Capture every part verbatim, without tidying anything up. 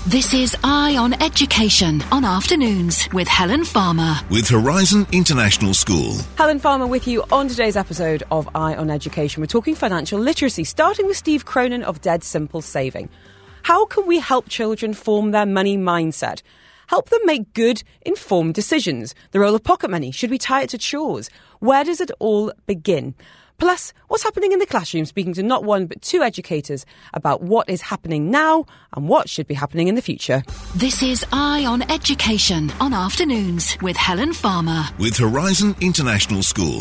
This is Eye on Education on Afternoons with Helen Farmer. With Horizon International School. Helen Farmer with you on today's episode of Eye on Education. We're talking financial literacy, starting with Steve Cronin of Dead Simple Saving. How can we help children form their money mindset? Help them make good, informed decisions. The role of pocket money. Should we tie it to chores? Where does it all begin? Plus, what's happening in the classroom, speaking to not one but two educators about what is happening now and what should be happening in the future. This is Eye on Education on Afternoons with Helen Farmer. With Horizon International School.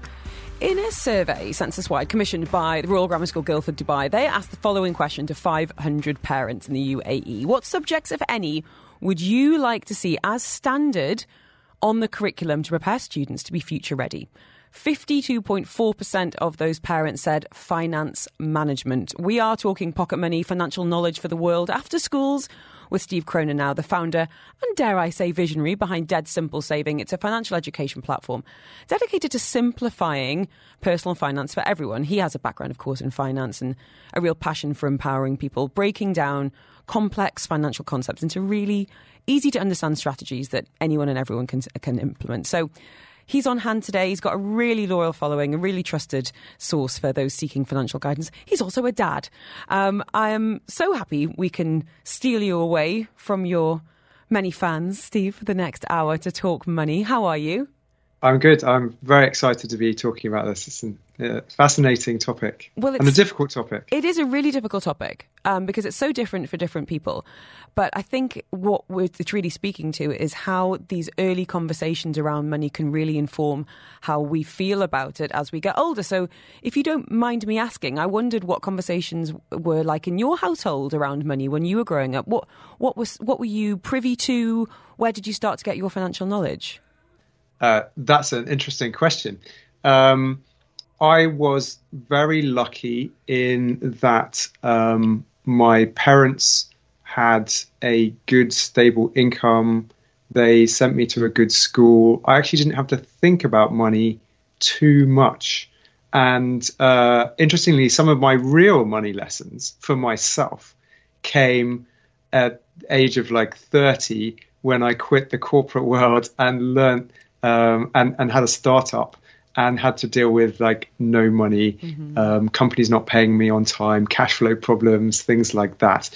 In a survey census-wide commissioned by the Royal Grammar School Guildford, Dubai, they asked the following question to five hundred parents in the U A E. What subjects, if any, would you like to see as standard on the curriculum to prepare students to be future ready? fifty-two point four percent of those parents said finance management. We are talking pocket money, financial knowledge for the world after schools with Steve Cronin now, the founder and, dare I say, visionary behind Dead Simple Saving. It's a financial education platform dedicated to simplifying personal finance for everyone. He has a background, of course, in finance and a real passion for empowering people, breaking down complex financial concepts into really easy to understand strategies that anyone and everyone can, can implement. So he's on hand today. He's got a really loyal following, a really trusted source for those seeking financial guidance. He's also a dad. Um, I am so happy we can steal you away from your many fans, Steve, for the next hour to talk money. How are you? I'm good. I'm very excited to be talking about this. It's a uh, fascinating topic well, and a difficult topic. It is a really difficult topic um, because it's so different for different people. But I think what we're, it's really speaking to is how these early conversations around money can really inform how we feel about it as we get older. So if you don't mind me asking, I wondered what conversations were like in your household around money when you were growing up. What what was what were you privy to? Where did you start to get your financial knowledge? Uh, that's an interesting question. Um, I was very lucky in that um, my parents had a good, stable income. They sent me to a good school. I actually didn't have to think about money too much. And uh, interestingly, some of my real money lessons for myself came at the age of like thirty when I quit the corporate world and learned Um, and, and had a startup and had to deal with like no money, mm-hmm. um, companies not paying me on time, cash flow problems, things like that.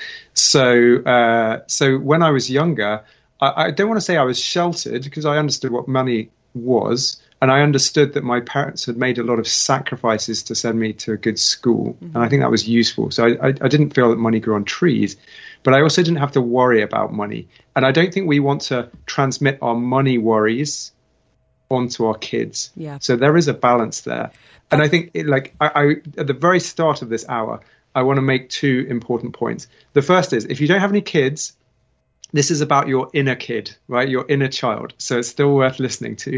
So uh, so when I was younger, I, I don't want to say I was sheltered because I understood what money was. And I understood that my parents had made a lot of sacrifices to send me to a good school. Mm-hmm. And I think that was useful. So I, I, I didn't feel that money grew on trees. But I also didn't have to worry about money. And I don't think we want to transmit our money worries onto our kids. Yeah. So there is a balance there. And I think it, like I, I at the very start of this hour, I want to make two important points. The first is if you don't have any kids, this is about your inner kid, right? Your inner child. So it's still worth listening to.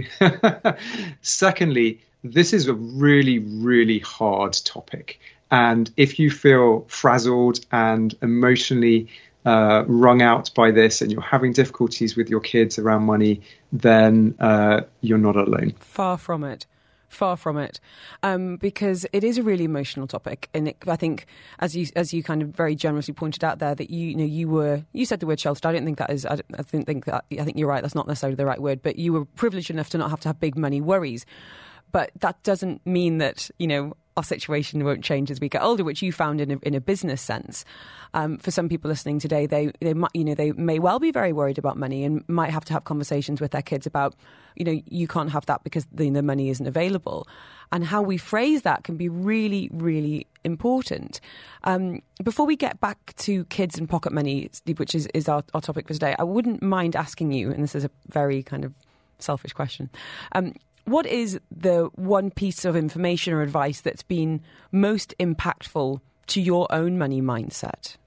Secondly, this is a really, really hard topic. And if you feel frazzled and emotionally Uh, wrung out by this and you're having difficulties with your kids around money, then uh, you're not alone. Far from it. Far from it. Um, because it is a really emotional topic. And it, I think, as you as you kind of very generously pointed out there, that you, you know, you were, you said the word sheltered. I don't think that is, I, don't, I think, think that, I think you're right, that's not necessarily the right word, but you were privileged enough to not have to have big money worries. But that doesn't mean that, you know, our situation won't change as we get older, which you found in a, in a business sense. Um, for some people listening today, they they might, you know, they may well be very worried about money and might have to have conversations with their kids about, you know, you can't have that because the, the money isn't available. And how we phrase that can be really, really important. Um, before we get back to kids and pocket money, which is, is our, our topic for today, I wouldn't mind asking you, and this is a very kind of selfish question, um, what is the one piece of information or advice that's been most impactful to your own money mindset?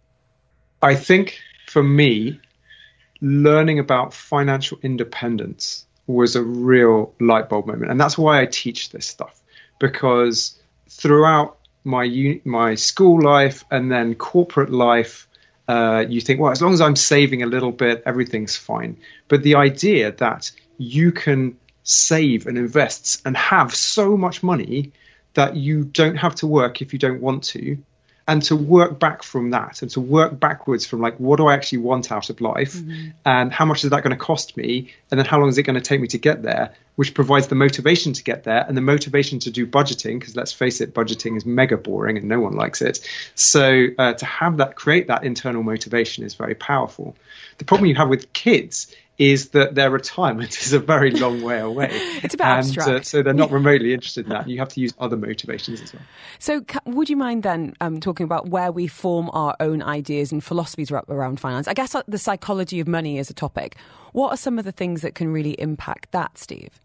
I think for me, learning about financial independence was a real light bulb moment. And that's why I teach this stuff, because throughout my my school life and then corporate life, uh, you think, well, as long as I'm saving a little bit, everything's fine. But the idea that you can save and invest and have so much money that you don't have to work if you don't want to, and to work back from that and to work backwards from like, what do I actually want out of life? Mm-hmm. And how much is that going to cost me? And then how long is it going to take me to get there? Which provides the motivation to get there and the motivation to do budgeting, because let's face it, budgeting is mega boring and no one likes it. So uh, to have that, create that internal motivation is very powerful. The problem you have with kids is that their retirement is a very long way away. It's a bit and, abstract. Uh, so they're not remotely interested in that. You have to use other motivations as well. So ca- would you mind then um, talking about where we form our own ideas and philosophies around finance? I guess uh, the psychology of money is a topic. What are some of the things that can really impact that, Steve?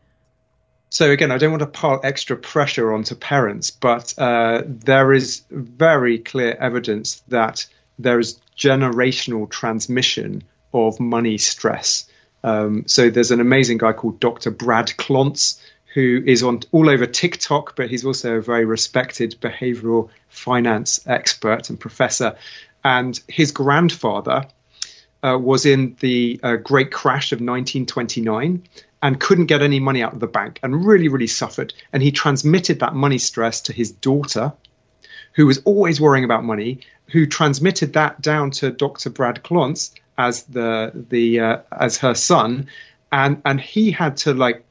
So again, I don't want to pile extra pressure onto parents, but uh, there is very clear evidence that there is generational transmission of money stress. Um, so there's an amazing guy called Doctor Brad Klontz, who is on all over TikTok, but he's also a very respected behavioral finance expert and professor. And his grandfather uh, was in the uh, Great Crash of nineteen twenty-nine and couldn't get any money out of the bank and really, really suffered. And he transmitted that money stress to his daughter, who was always worrying about money, who transmitted that down to Doctor Brad Klontz as the the uh, as her son, and and he had to like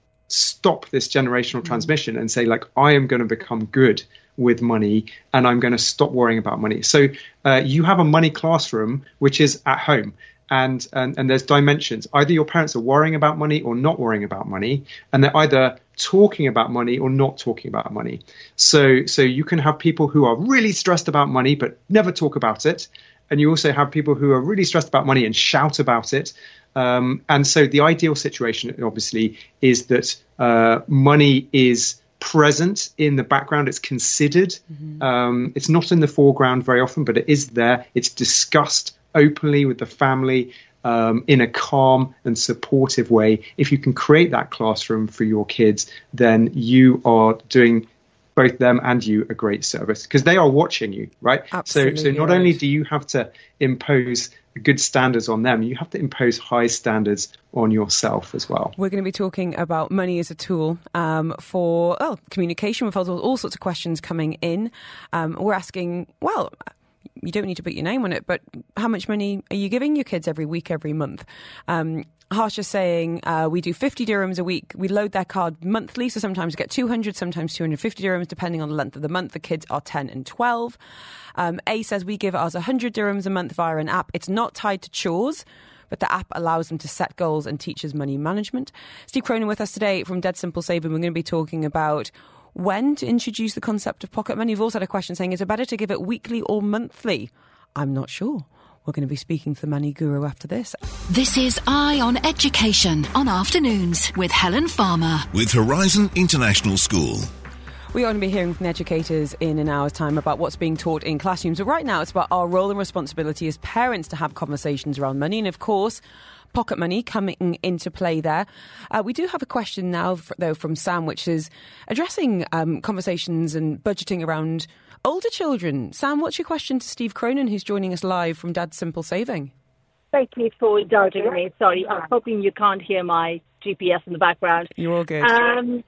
stop this generational transmission and say, like, I am going to become good with money and I'm going to stop worrying about money. So uh, you have a money classroom which is at home, and, and and there's dimensions. Either your parents are worrying about money or not worrying about money, and they're either talking about money or not talking about money. So so you can have people who are really stressed about money but never talk about it. And you also have people who are really stressed about money and shout about it. Um, and so the ideal situation, obviously, is that uh, money is present in the background. It's considered. Mm-hmm. Um, it's not in the foreground very often, but it is there. It's discussed openly with the family um, in a calm and supportive way. If you can create that classroom for your kids, then you are doing both them and you a great service, because they are watching you, right? Absolutely, so so not right. only do you have to impose good standards on them, you have to impose high standards on yourself as well. We're going to be talking about money as a tool um, for oh, communication. We've had all, all sorts of questions coming in. Um, we're asking, well, you don't need to put your name on it, but how much money are you giving your kids every week, every month? Um, Harsha saying uh, we do fifty dirhams a week. We load their card monthly, so sometimes we get two hundred, sometimes two hundred fifty dirhams, depending on the length of the month. The kids are ten and twelve. Um, A says we give ours one hundred dirhams a month via an app. It's not tied to chores, but the app allows them to set goals and teaches money management. Steve Cronin with us today from Dead Simple Saving. We're going to be talking about when to introduce the concept of pocket money. You've also had a question saying, is it better to give it weekly or monthly? I'm not sure. We're going to be speaking to the money guru after this. This is Eye on Education on Afternoons with Helen Farmer. With Horizon International School. We are going to be hearing from the educators in an hour's time about what's being taught in classrooms. But right now, it's about our role and responsibility as parents to have conversations around money. And of course, pocket money coming into play there. Uh, we do have a question now, though, from Sam, which is addressing um, conversations and budgeting around older children. Sam, what's your question to Steve Cronin, who's joining us live from Dad's Simple Saving? Thank you for indulging me. Sorry, I'm hoping you can't hear my G P S in the background. You're all good. Um,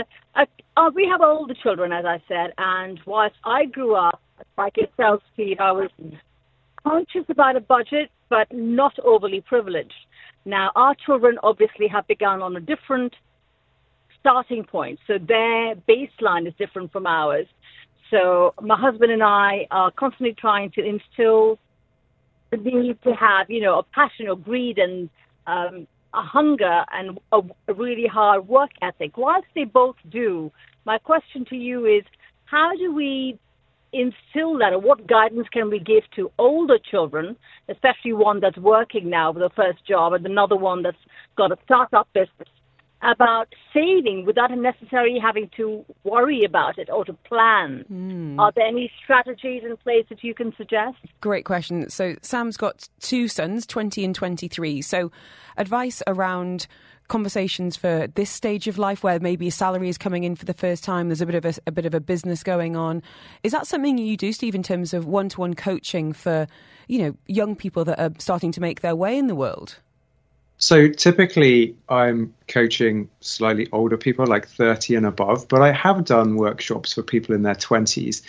uh, we have older children, as I said, and whilst I grew up, like yourself, Steve, I was conscious about a budget, but not overly privileged. Now, our children obviously have begun on a different starting point, so their baseline is different from ours. So my husband and I are constantly trying to instill the need to have, you know, a passion or greed and um, a hunger and a, a really hard work ethic. Whilst they both do, my question to you is, how do we instill that, or what guidance can we give to older children, especially one that's working now with a first job and another one that's got a startup business, about saving without necessarily having to worry about it or to plan? Mm. Are there any strategies in place that you can suggest? Great question. So Sam's got two sons, twenty and twenty-three. So advice around conversations for this stage of life where maybe a salary is coming in for the first time, there's a bit of a, a bit of a business going on. Is that something you do, Steve, in terms of one-to-one coaching for, you know, young people that are starting to make their way in the world? So typically I'm coaching slightly older people, like thirty and above, but I have done workshops for people in their twenties.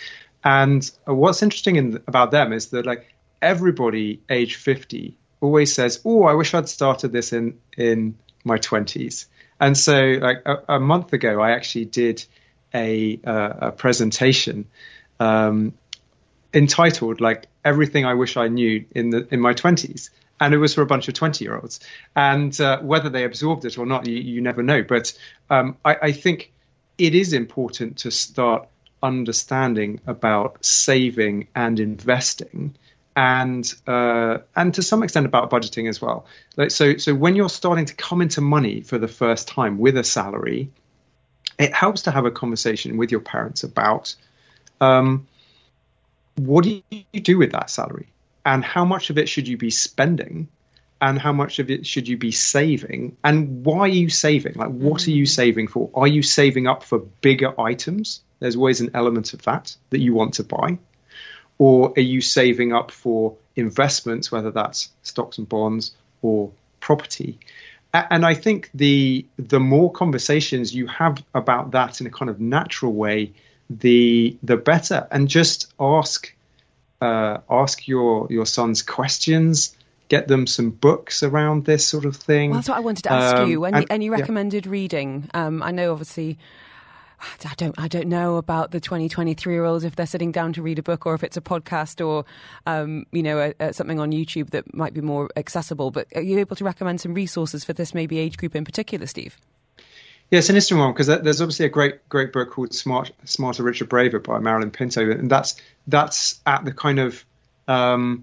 And what's interesting in, about them is that like everybody age fifty always says, oh, I wish I'd started this in, in my twenties. And so like a, a month ago, I actually did a, uh, a presentation um, entitled like Everything I Wish I Knew in the in my twenties. And it was for a bunch of twenty-year-olds. And uh, whether they absorbed it or not, you, you never know. But um, I, I think it is important to start understanding about saving and investing, and uh, and to some extent about budgeting as well. Like, so so when you're starting to come into money for the first time with a salary, it helps to have a conversation with your parents about um, what do you do with that salary, and how much of it should you be spending, and how much of it should you be saving, and why are you saving? Like, what are you saving for? Are you saving up for bigger items? There's always an element of that that you want to buy. Or are you saving up for investments, whether that's stocks and bonds or property? And I think the the more conversations you have about that in a kind of natural way, the the better. And just ask uh, ask your your sons questions. Get them some books around this sort of thing. Well, that's what I wanted to ask um, you. Any, and, any recommended yeah. reading? Um, I know, obviously, I don't. I don't know about the twenty, twenty-three-year-olds if they're sitting down to read a book, or if it's a podcast, or um, you know, a, a, something on YouTube that might be more accessible. But are you able to recommend some resources for this maybe age group in particular, Steve? Yeah, it's an interesting one because there's obviously a great, great book called "Smart, Smarter, Richer, Braver" by Marilyn Pinto, and that's that's at the kind of um,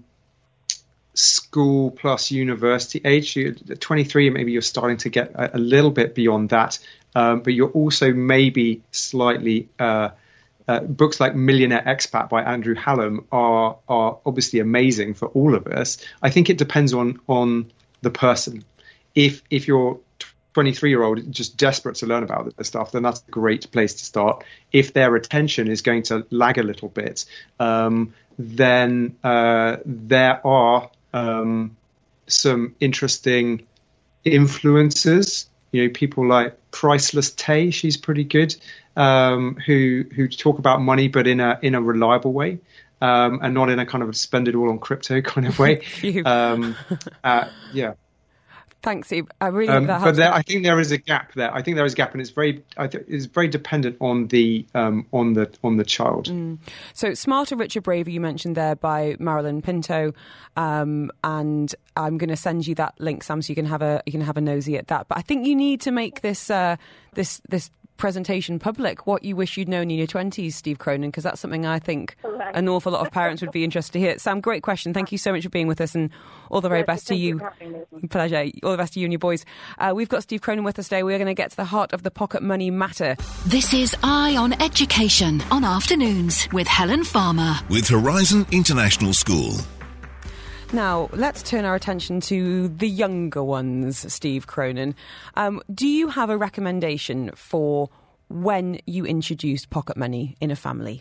school plus university age. You're twenty-three, maybe you're starting to get a, a little bit beyond that, um, but you're also maybe slightly. Uh, uh, books like Millionaire Expat by Andrew Hallam are are obviously amazing for all of us. I think it depends on on the person. If if you're twenty-three-year-old just desperate to learn about this stuff, then that's a great place to start. If their attention is going to lag a little bit, um, then uh, there are um, some interesting influencers. You know, people like Priceless Tay, she's pretty good, um, who who talk about money but in a in a reliable way, um, and not in a kind of spend it all on crypto kind of way. um, uh, yeah. Thanks, Steve. I really um, that but there, I think there is a gap there. I think there is a gap, and it's very, I th- it's very dependent on the um, on the on the child. Mm. So, Smarter, Richer, Braver, you mentioned there by Marilyn Pinto, um, and I'm going to send you that link, Sam, so you can have a you can have a nosy at that. But I think you need to make this uh, this this. presentation public, what you wish you'd known in your twenties, Steve Cronin, because that's something I think Correct. An awful lot of parents would be interested to hear. Sam, great question. Thank you so much for being with us, and all the very yes, best to you. Pleasure. All the best to you and your boys. Uh, we've got Steve Cronin with us today. We're going to get to the heart of the pocket money matter. This is Eye on Education on Afternoons with Helen Farmer. With Horizon International School. Now, let's turn our attention to the younger ones, Steve Cronin. Um, do you have a recommendation for when you introduce pocket money in a family?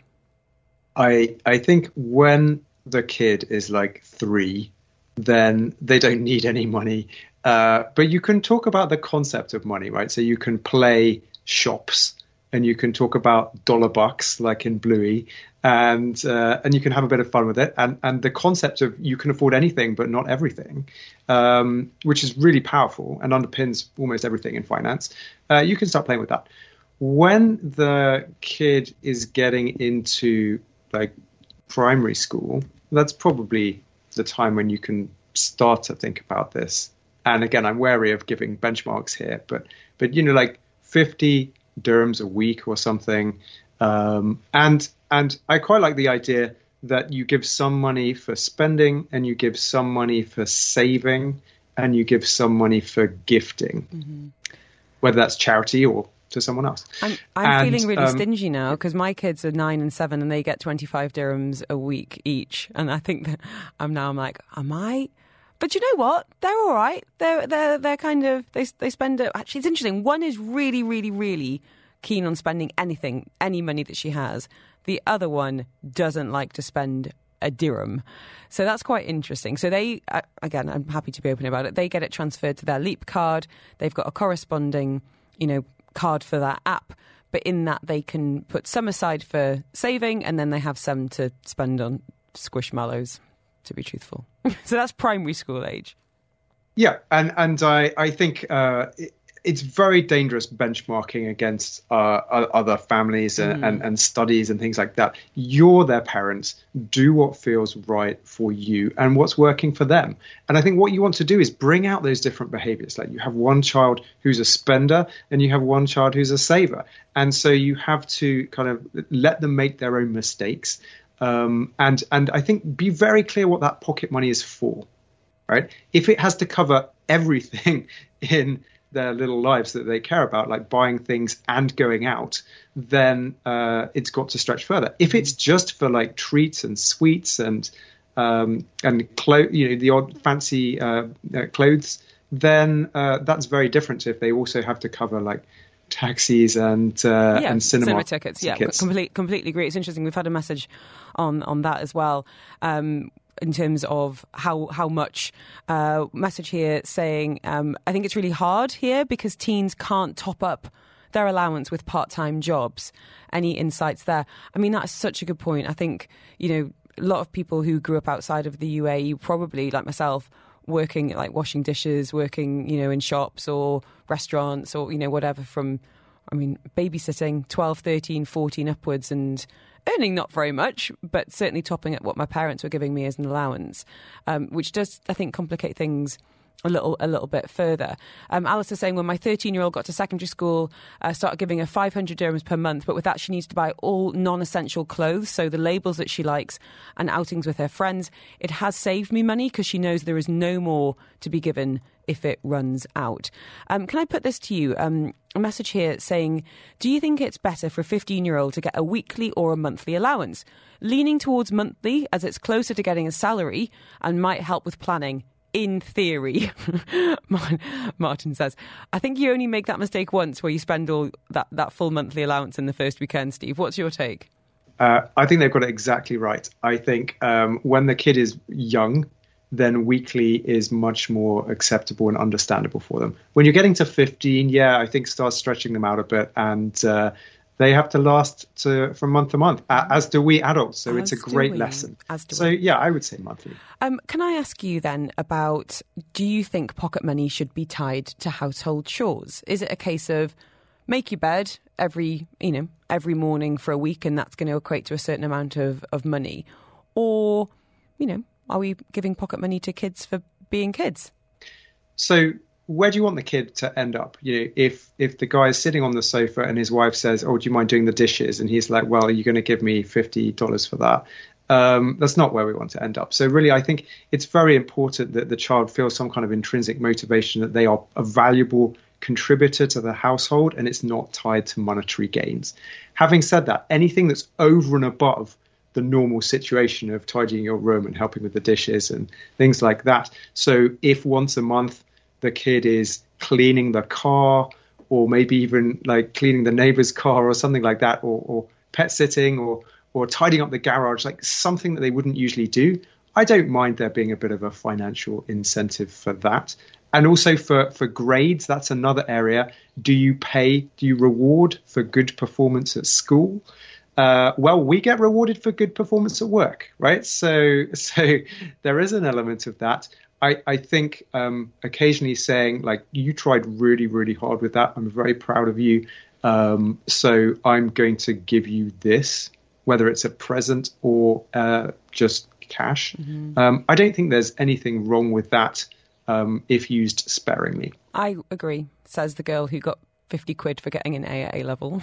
I I think when the kid is like three, then they don't need any money. Uh, but you can talk about the concept of money, right? So you can play shops, and you can talk about dollar bucks like in Bluey, and uh, and you can have a bit of fun with it. And and the concept of you can afford anything but not everything, um, which is really powerful and underpins almost everything in finance. Uh, you can start playing with that. When the kid is getting into like primary school, that's probably the time when you can start to think about this. And again, I'm wary of giving benchmarks here, but but you know, like fifty dirhams a week or something, um, and and I quite like the idea that you give some money for spending, and you give some money for saving, and you give some money for gifting, mm-hmm. whether that's charity or to someone else. I'm, I'm and, feeling really um, stingy now because my kids are nine and seven, and they get twenty-five dirhams a week each, and I think that I'm now I'm like, am I? But you know what? They're all right. They're they're they're kind of they they spend it. Actually, it's interesting. One is really really really keen on spending anything, any money that she has. The other one doesn't like to spend a dirham. So that's quite interesting. So they uh, again, I'm happy to be open about it. They get it transferred to their Leap card. They've got a corresponding, you know, card for that app. but in that they can put some aside for saving, and then they have some to spend on squishmallows, to be truthful. So that's primary school age. Yeah, and, and I, I think uh, it, it's very dangerous benchmarking against uh, other families and, mm. and, and studies and things like that. You're their parents. Do what feels right for you and what's working for them. And I think what you want to do is bring out those different behaviors. Like you have one child who's a spender and you have one child who's a saver. And so you have to kind of let them make their own mistakes. Um, and, and I think be very clear what that pocket money is for, right? If it has to cover everything in their little lives that they care about, like buying things and going out, then uh, it's got to stretch further. If it's just for like treats and sweets and um, and clo- you know, the odd fancy uh, uh, clothes, then uh, that's very different to if they also have to cover like taxis and uh, yeah, and cinema, cinema tickets. tickets. Yeah, complete, completely agree. It's interesting. We've had a message on on that as well. Um, in terms of how how much uh, message here saying um, I think it's really hard here because teens can't top up their allowance with part-time jobs. Any insights there? I mean, that's such a good point. I think, you know, a lot of people who grew up outside of the U A E, probably like myself, working like washing dishes, working, you know, in shops or restaurants or, you know, whatever from, I mean, babysitting twelve, thirteen, fourteen upwards and earning not very much, but certainly topping at what my parents were giving me as an allowance, um, which does, I think, complicate things a little a little bit further. Um, Alice is saying, when my thirteen-year-old got to secondary school, I uh, started giving her five hundred dirhams per month, but with that she needs to buy all non-essential clothes, so the labels that she likes and outings with her friends. It has saved me money because she knows there is no more to be given if it runs out. Um, can I put this to you? Um, a message here saying, do you think it's better for a fifteen-year-old to get a weekly or a monthly allowance? Leaning towards monthly as it's closer to getting a salary and might help with planning. In theory, Martin says, I think you only make that mistake once where you spend all that, that full monthly allowance in the first weekend. Steve, what's your take? Uh, I think they've got it exactly right. I think um, when the kid is young, then weekly is much more acceptable and understandable for them. When you're getting to fifteen, yeah, I think start stretching them out a bit, and uh, they have to last to, from month to month, as do we adults. So as it's a great we. lesson. As do so we. yeah, I would say monthly. Um, can I ask you then about, do you think pocket money should be tied to household chores? Is it a case of make your bed every, you know, every morning for a week and that's going to equate to a certain amount of, of money? Or, you know, are we giving pocket money to kids for being kids? So where do you want the kid to end up? You know, if if the guy is sitting on the sofa and his wife says, "Oh, do you mind doing the dishes?" and he's like, "Well, are you going to give me fifty dollars for that?" Um, that's not where we want to end up. So really, I think it's very important that the child feels some kind of intrinsic motivation that they are a valuable contributor to the household and it's not tied to monetary gains. Having said that, anything that's over and above the normal situation of tidying your room and helping with the dishes and things like that. So if once a month the kid is cleaning the car or maybe even like cleaning the neighbor's car or something like that, or, or pet sitting or or tidying up the garage, like something that they wouldn't usually do, I don't mind there being a bit of a financial incentive for that. And also for, for grades, that's another area. Do you pay, do you reward for good performance at school? Uh, well, we get rewarded for good performance at work, right? So so there is an element of that. I, I think um, occasionally saying, like, you tried really, really hard with that. I'm very proud of you. Um, so I'm going to give you this, whether it's a present or uh, just cash. Mm-hmm. Um, I don't think there's anything wrong with that um, if used sparingly. I agree, says the girl who got fifty quid for getting an A at A level.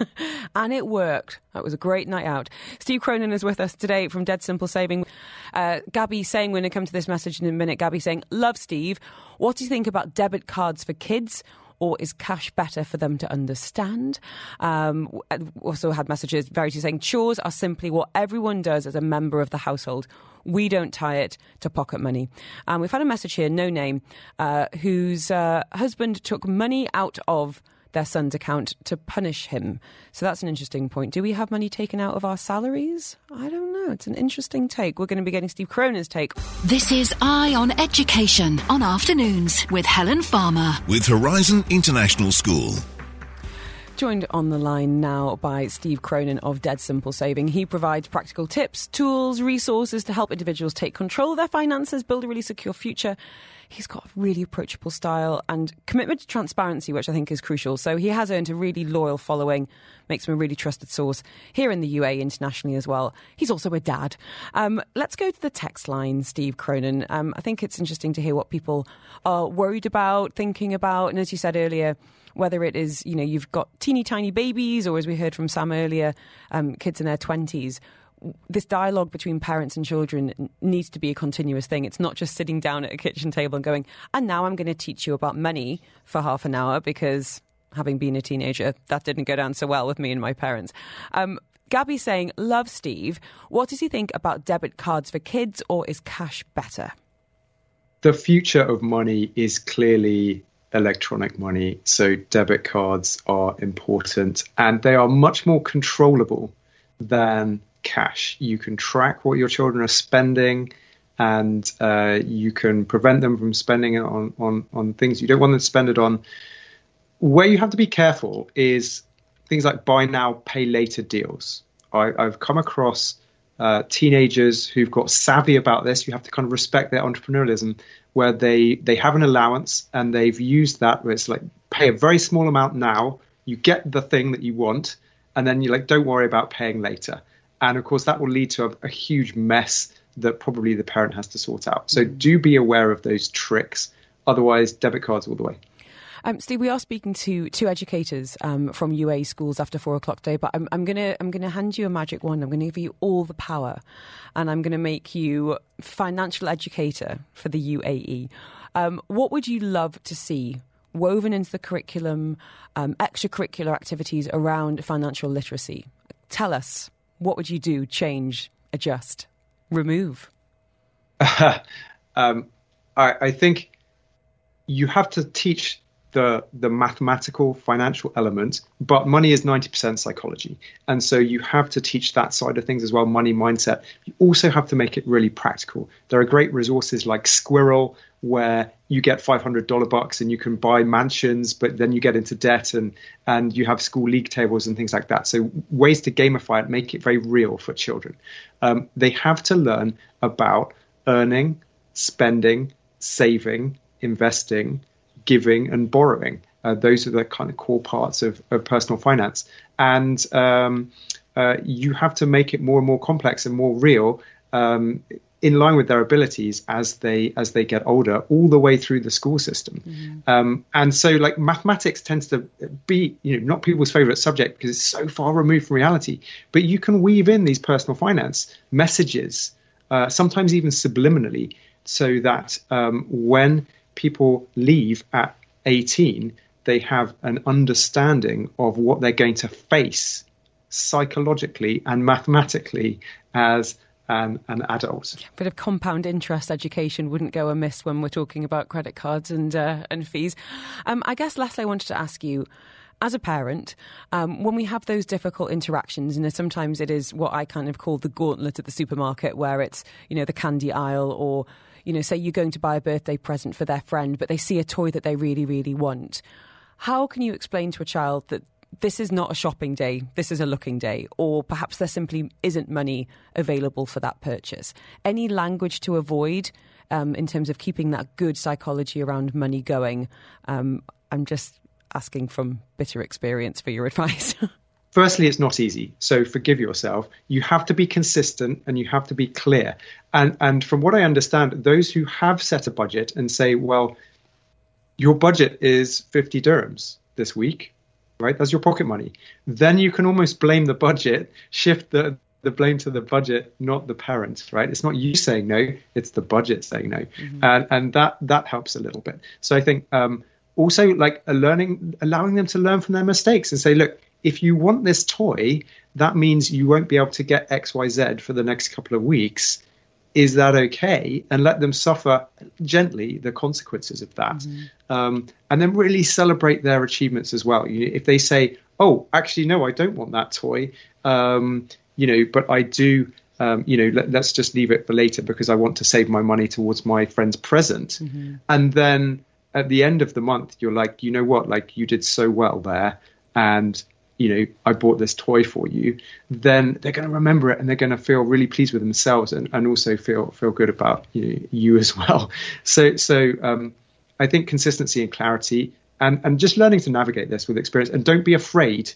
And it worked. That was a great night out. Steve Cronin is with us today from Dead Simple Saving. Uh, Gabby saying, we're going to come to this message in a minute, Gabby saying, love Steve. What do you think about debit cards for kids? Or is cash better for them to understand? Um, also had messages, Verity saying, chores are simply what everyone does as a member of the household. We don't tie it to pocket money. And we've had a message here, no name, uh, whose uh, husband took money out of their son's account to punish him. So that's an interesting point. Do we have money taken out of our salaries? I don't know. It's an interesting take. We're going to be getting Steve Cronin's take. This is Eye on Education on Afternoons with Helen Farmer. With Horizon International School. Joined on the line now by Steve Cronin of Dead Simple Saving. He provides practical tips, tools, resources to help individuals take control of their finances, build a really secure future. He's got a really approachable style and commitment to transparency, which I think is crucial. So he has earned a really loyal following, makes him a really trusted source here in the U A E, internationally as well. He's also a dad. Um, let's go to the text line, Steve Cronin. Um, I think it's interesting to hear what people are worried about, thinking about. And as you said earlier, whether it is, you know, you've got teeny tiny babies or, as we heard from Sam earlier, um, kids in their twenties, this dialogue between parents and children needs to be a continuous thing. It's not just sitting down at a kitchen table and going, and now I'm going to teach you about money for half an hour, because having been a teenager, that didn't go down so well with me and my parents. Um, Gabby's saying, love Steve. What does he think about debit cards for kids, or is cash better? The future of money is clearly electronic money. So debit cards are important, and they are much more controllable than cash. You can track what your children are spending, and uh, you can prevent them from spending it on, on, on things you don't want them to spend it on. Where you have to be careful is things like buy now, pay later deals. I, I've come across uh, teenagers who've got savvy about this. You have to kind of respect their entrepreneurialism, where they, they have an allowance and they've used that, where it's like, pay a very small amount now, you get the thing that you want, and then you like, don't worry about paying later. And of course, that will lead to a, a huge mess that probably the parent has to sort out. So do be aware of those tricks. Otherwise, debit cards all the way. Um, Steve, we are speaking to two educators um, from U A E schools after four o'clock today, but I'm, I'm gonna I'm gonna hand you a magic wand. I'm gonna give you all the power, and I'm gonna make you financial educator for the U A E. Um, what would you love to see woven into the curriculum, um, extracurricular activities around financial literacy? Tell us, what would you do, change, adjust, remove? um, I, I think you have to teach the the mathematical financial element, but money is ninety percent psychology. And so you have to teach that side of things as well, money mindset. You also have to make it really practical. There are great resources like Squirrel, where you get five hundred dollars bucks and you can buy mansions, but then you get into debt, and, and you have school league tables and things like that. So ways to gamify it, make it very real for children. Um, they have to learn about earning, spending, saving, investing, giving and borrowing. Uh, those are the kind of core parts of, of personal finance. And um, uh, you have to make it more and more complex and more real, um, in line with their abilities as they as they get older, all the way through the school system. Mm-hmm. Um, and so like mathematics tends to be, you know, not people's favorite subject because it's so far removed from reality. But you can weave in these personal finance messages, uh, sometimes even subliminally, so that um, when people leave at eighteen, they have an understanding of what they're going to face psychologically and mathematically as an, an adult. A bit of compound interest education wouldn't go amiss when we're talking about credit cards and uh, and fees. Um, I guess lastly, I wanted to ask you, as a parent, um, when we have those difficult interactions, and sometimes it is what I kind of call the gauntlet at the supermarket, where it's, you know, the candy aisle, or, you know, say you're going to buy a birthday present for their friend, but they see a toy that they really, really want. How can you explain to a child that this is not a shopping day, this is a looking day, or perhaps there simply isn't money available for that purchase? Any language to avoid um, in terms of keeping that good psychology around money going? Um, I'm just asking from bitter experience for your advice. Firstly, it's not easy. So forgive yourself. You have to be consistent and you have to be clear. And and from what I understand, those who have set a budget and say, well, your budget is fifty dirhams this week, right? That's your pocket money. Then you can almost blame the budget, shift the, the blame to the budget, not the parent, right? It's not you saying no, it's the budget saying no. Mm-hmm. And, and that, that helps a little bit. So I think um, also like a learning, allowing them to learn from their mistakes and say, look, if you want this toy, that means you won't be able to get X Y Z for the next couple of weeks. Is that okay? And let them suffer gently the consequences of that. Mm-hmm. Um, and then really celebrate their achievements as well. You know, if they say, oh, actually, no, I don't want that toy, um, you know, but I do, um, you know, let, let's just leave it for later because I want to save my money towards my friend's present. Mm-hmm. And then at the end of the month, you're like, you know what, like you did so well there. and you know, I bought this toy for you, then they're going to remember it and they're going to feel really pleased with themselves and, and also feel feel good about you know, you as well. So so um, I think consistency and clarity and, and just learning to navigate this with experience, and don't be afraid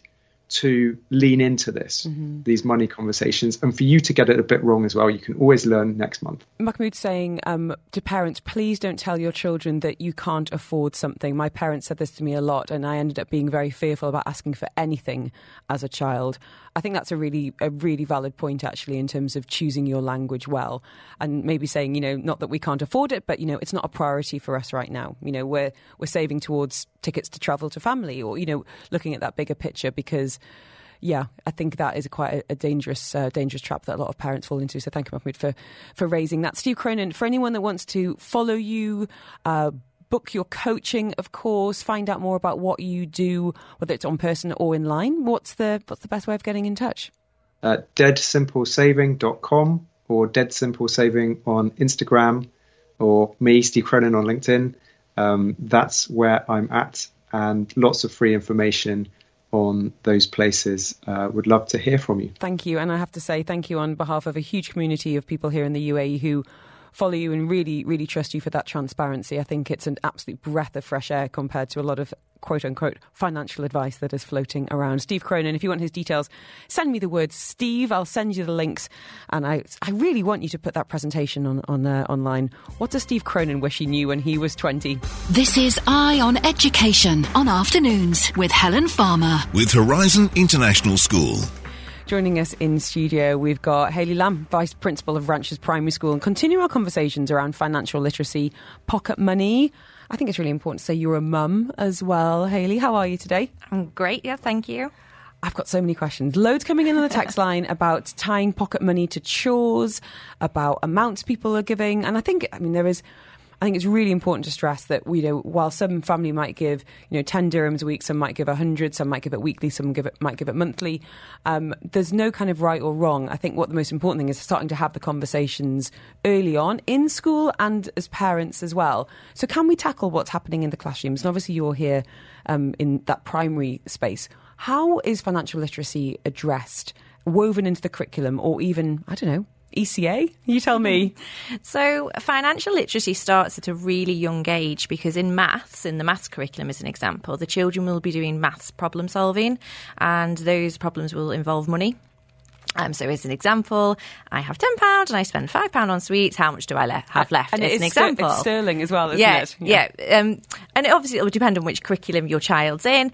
to lean into this, mm-hmm. these money conversations. And for you to get it a bit wrong as well, you can always learn next month. Mahmoud's saying um, to parents, please don't tell your children that you can't afford something. My parents said this to me a lot, and I ended up being very fearful about asking for anything as a child. I think that's a really, a really valid point, actually, in terms of choosing your language well, and maybe saying, you know, not that we can't afford it, but, you know, it's not a priority for us right now. You know, we're we're saving towards tickets to travel to family, or, you know, looking at that bigger picture, because, yeah, I think that is a quite a, a dangerous, uh, dangerous trap that a lot of parents fall into. So thank you, Mahmoud, for, for raising that. Steve Cronin, for anyone that wants to follow you, uh, book your coaching, of course, find out more about what you do, whether it's on person or in line, what's the what's the best way of getting in touch? Uh, dead simple saving dot com or Dead Simple Saving on Instagram, or me, Steve Cronin, on LinkedIn. Um, that's where I'm at, and lots of free information on those places. Uh, would love to hear from you. Thank you. And I have to say thank you on behalf of a huge community of people here in the U A E who follow you and really, really trust you for that transparency. I think it's an absolute breath of fresh air compared to a lot of quote-unquote financial advice that is floating around. Steve Cronin, if you want his details, send me the word Steve. I'll send you the links. And I I really want you to put that presentation on, on uh, online. What does Steve Cronin wish he knew when he was twenty? This is Eye on Education on Afternoons with Helen Farmer. With Horizon International School. Joining us in studio, we've got Hayley Lamb, Vice Principal of Ranches Primary School, and continue our conversations around financial literacy, pocket money. I think it's really important to say you're a mum as well. Hayley, how are you today? I'm great, yeah, thank you. I've got so many questions. Loads coming in on the text line about tying pocket money to chores, about amounts people are giving. And I think, I mean, there is... I think it's really important to stress that, you know, while some family might give, you know, ten dirhams a week, some might give one hundred, some might give it weekly, some give it, might give it monthly. Um, there's no kind of right or wrong. I think what the most important thing is starting to have the conversations early on in school and as parents as well. So can we tackle what's happening in the classrooms? And obviously you're here um, in that primary space. How is financial literacy addressed, woven into the curriculum, or even, I don't know, E C A? You tell me. So financial literacy starts at a really young age, because in maths, in the maths curriculum as an example, the children will be doing maths problem solving, and those problems will involve money. Um, so as an example, I have ten pounds and I spend five pounds on sweets. How much do I le- have left? And as it an is example. Ster- it's sterling as well, isn't yeah, it? Yeah. yeah. Um, and it obviously it will depend on which curriculum your child's in.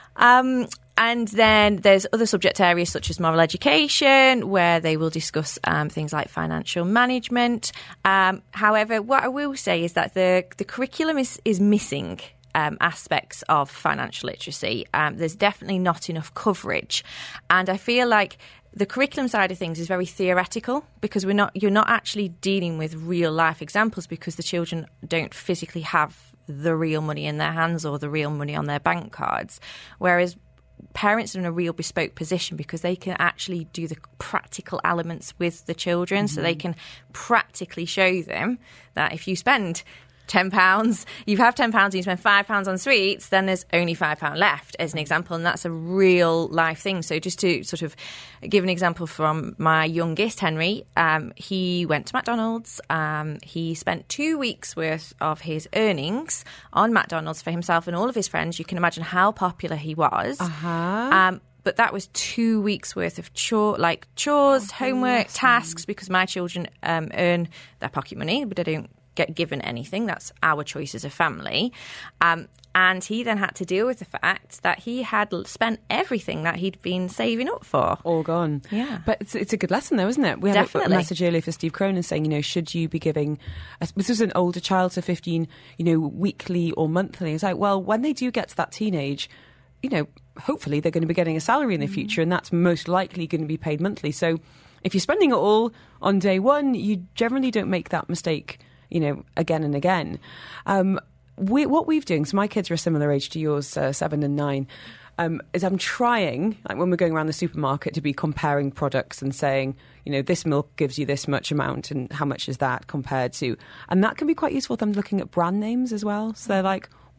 Um, and then there's other subject areas such as moral education, where they will discuss um, things like financial management. Um, however, what I will say is that the, the curriculum is, is missing um, aspects of financial literacy. Um, there's definitely not enough coverage. And I feel like the curriculum side of things is very theoretical, because we're not you're not actually dealing with real life examples, because the children don't physically have the real money in their hands or the real money on their bank cards, whereas parents are in a real bespoke position because they can actually do the practical elements with the children. Mm-hmm. So they can practically show them that if you spend ten pounds, you have ten pounds and you spend five pounds on sweets, then there's only five pounds left, as an example. And that's a real life thing. So just to sort of give an example from my youngest, Henry, um, he went to McDonald's. Um, he spent two weeks worth of his earnings on McDonald's for himself and all of his friends. You can imagine how popular he was. Uh-huh. Um, but that was two weeks worth of chore, like chores, oh, homework, yes. tasks, because my children um, earn their pocket money, but they don't get given anything. That's our choice as a family. Um, and he then had to deal with the fact that he had spent everything that he'd been saving up for. All gone. Yeah. But it's, it's a good lesson though, isn't it? We had Definitely. a message earlier for Steve Cronin saying, you know, should you be giving, this was an older child, so fifteen, you know, weekly or monthly. It's like, well, when they do get to that teenage, you know, hopefully they're going to be getting a salary in the mm. future, and that's most likely going to be paid monthly. So if you're spending it all on day one, you generally don't make that mistake, you know, again and again. Um, we, what we've doing, so my kids are a similar age to yours, uh, seven and nine, um, is I'm trying, like when we're going around the supermarket, to be comparing products and saying, you know, this milk gives you this much amount and how much is that compared to, and that can be quite useful. I'm looking at brand names as well. So they're like,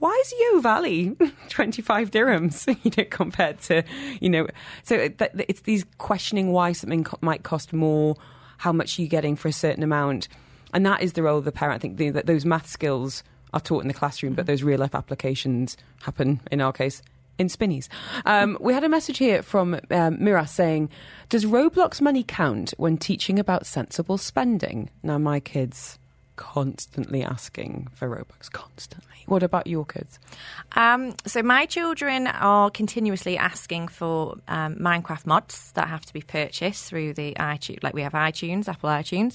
why is Yo Valley twenty-five dirhams, you know, compared to, you know, so that, it's these questioning why something co- might cost more, how much are you getting for a certain amount. And that is the role of the parent. I think the, that those math skills are taught in the classroom, but those real life applications happen, in our case, in Spinneys. Um, we had a message here from um, Mira saying, does Roblox money count when teaching about sensible spending? Now, my kids constantly asking for Robux, constantly. What about your kids? Um, so my children are continuously asking for um, Minecraft mods that have to be purchased through the iTunes, like we have iTunes, Apple iTunes,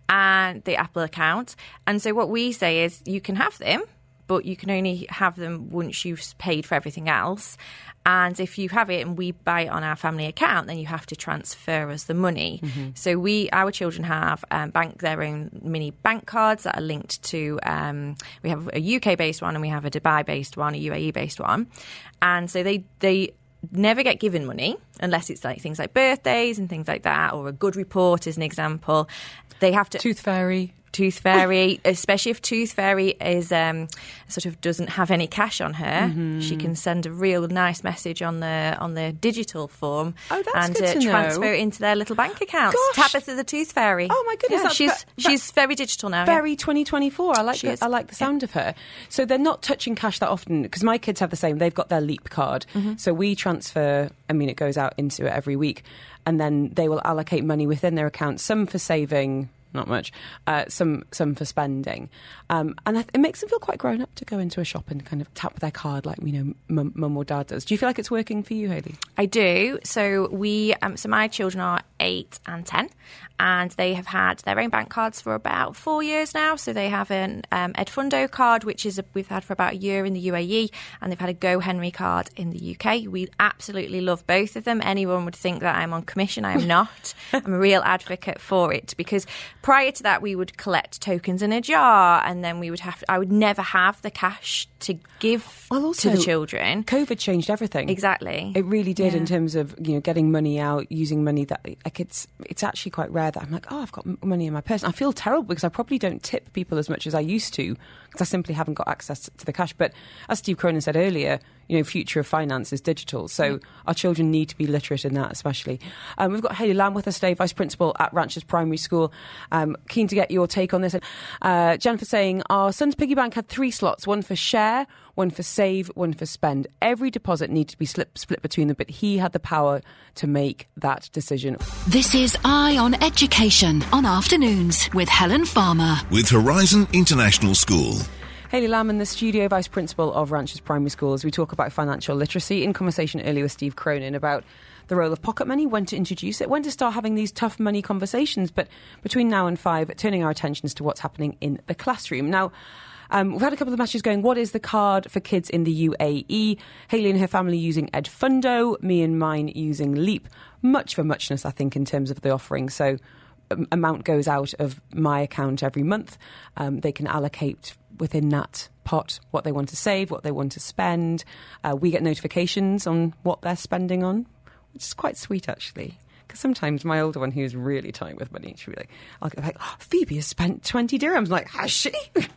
and the Apple account. And so what we say is you can have them, but you can only have them once you've paid for everything else. And if you have it and we buy it on our family account, then you have to transfer us the money. Mm-hmm. So we, our children have um, bank their own mini bank cards that are linked to, um, we have a U K-based one and we have a Dubai-based one, a U A E-based one. And so they they never get given money unless it's like things like birthdays and things like that, or a good report is an example. They have to... Tooth Fairy. Tooth Fairy, especially if Tooth Fairy is um, sort of doesn't have any cash on her, mm-hmm. she can send a real nice message on the on the digital form oh, that's and good uh, to transfer know. it into their little bank accounts. Gosh. Tabitha the Tooth Fairy. Oh my goodness, yeah, that's she's that, she's very digital now. Very yeah. twenty twenty-four. I like she the, is. I like the sound yeah. of her. So they're not touching cash that often because my kids have the same. They've got their Leap card, mm-hmm. so we transfer. I mean, it goes out into it every week, and then they will allocate money within their account. Some for saving. Not much. Uh, some some for spending. Um, and th- it makes them feel quite grown up to go into a shop and kind of tap their card like, you know, mum, mum or dad does. Do you feel like it's working for you, Hayley? I do. So we, um, so my children are eight and ten, and they have had their own bank cards for about four years now. So they have an um, Edfundo card, which is a, we've had for about a year in the U A E, and they've had a Go Henry card in the U K. We absolutely love both of them. Anyone would think that I'm on commission. I am not. I'm a real advocate for it because prior to that, we would collect tokens in a jar, and then we would have. I would never have the cash to give well, also, to the children. COVID changed everything. Exactly, it really did yeah. in terms of you know getting money out, using money that like it's it's actually quite rare that I'm like, oh, I've got m- money in my purse. I feel terrible because I probably don't tip people as much as I used to because I simply haven't got access to the cash. But as Steve Cronin said earlier, you know, future of finance is digital. So mm. our children need to be literate in that, especially. Um, we've got Hayley Lamb with us today, Vice Principal at Ranches Primary School. Um, keen to get your take on this. Uh, Jennifer saying, our son's piggy bank had three slots, one for share, one for save, one for spend. Every deposit needed to be split, split between them, but he had the power to make that decision. This is Eye on Education on Afternoons with Helen Farmer. With Horizon International School. Hayley Lamb in the studio, Vice Principal of Ranches Primary School, as we talk about financial literacy, in conversation earlier with Steve Cronin about the role of pocket money, when to introduce it, when to start having these tough money conversations. But between now and five, turning our attentions to what's happening in the classroom. Now, um, we've had a couple of messages going, what is the card for kids in the U A E? Hayley and her family using Edfundo, me and mine using Leap. Much for muchness, I think, in terms of the offering. So um, amount goes out of my account every month. Um, they can allocate within that pot what they want to save, what they want to spend. Uh, we get notifications on what they're spending on, which is quite sweet, actually. Because sometimes my older one, who's really tight with money, she'll be like, I'll go like, oh, Phoebe has spent twenty dirhams. I'm like, has she?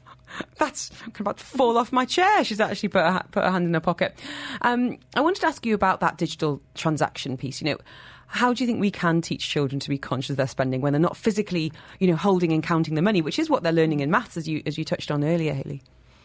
That's about to fall off my chair. She's actually put her, put her hand in her pocket. Um, I wanted to ask you about that digital transaction piece. You know, how do you think we can teach children to be conscious of their spending when they're not physically, you know, holding and counting the money, which is what they're learning in maths, as you as you touched on earlier, Hayley?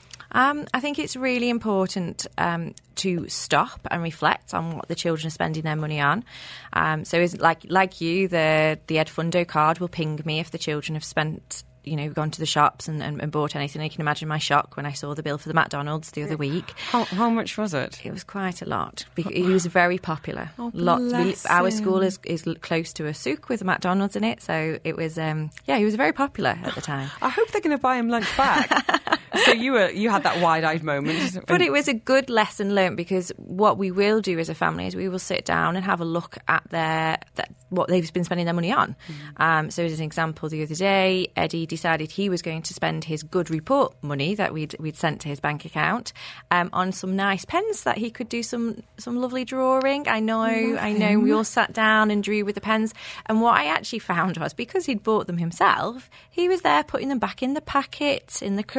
Um, I think it's really important um, to stop and reflect on what the children are spending their money on. Um, so, is like like you, the the Edfundo card will ping me if the children have spent. You know, gone to the shops and, and, and bought anything. I can imagine my shock when I saw the bill for the McDonald's the other week. How, how much was it? It was quite a lot. He was very popular. Oh, Lots. We, our him. school is, is close to a souk with a McDonald's in it, so it was. Um, yeah, he was very popular at the time. I hope they're going to buy him lunch back. So you were you had that wide-eyed moment. But it was a good lesson learned because what we will do as a family is we will sit down and have a look at their that, what they've been spending their money on. Mm. Um, so as an example, the other day, Eddie decided he was going to spend his good report money that we'd we'd sent to his bank account um, on some nice pens that he could do some some lovely drawing. I know, Love I know. Him. We all sat down and drew with the pens. And what I actually found was because he'd bought them himself, he was there putting them back in the packet in the correct place.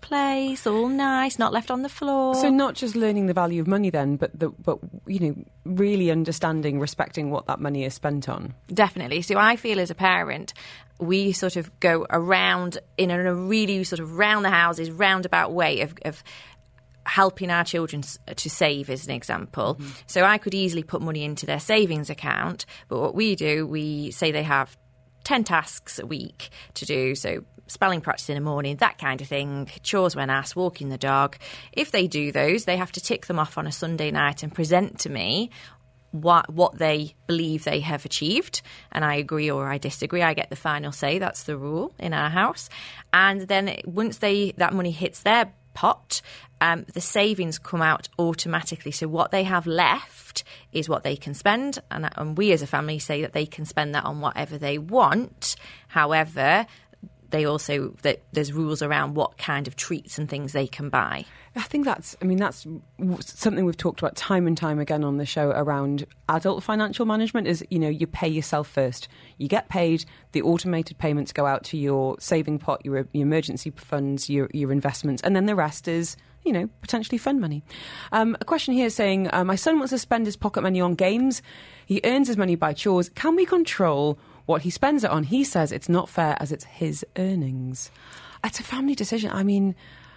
place, all nice, not left on the floor. So not just learning the value of money then, but the, but you know, really understanding, respecting what that money is spent on. Definitely. So I feel as a parent, we sort of go around in a really sort of round the houses, roundabout way of, of helping our children to save, as an example. Mm-hmm. So I could easily put money into their savings account, but what we do, we say they have ten tasks a week to do, so spelling practice in the morning, that kind of thing, chores when asked, walking the dog. If they do those, they have to tick them off on a Sunday night and present to me what what they believe they have achieved, and I agree or I disagree. I get the final say. That's the rule in our house. And then once they that money hits their pot, um, the savings come out automatically. So what they have left is what they can spend, and, and we as a family say that they can spend that on whatever they want. However, they also that there's rules around what kind of treats and things they can buy. I think that's, I mean, that's something we've talked about time and time again on the show around adult financial management is, you know, you pay yourself first. You get paid, the automated payments go out to your saving pot, your, your emergency funds, your, your investments, and then the rest is, you know, potentially fun money. Um, a question here saying, uh, my son wants to spend his pocket money on games. He earns his money by chores. Can we control what he spends it on? He says it's not fair as it's his earnings. It's a family decision. I mean,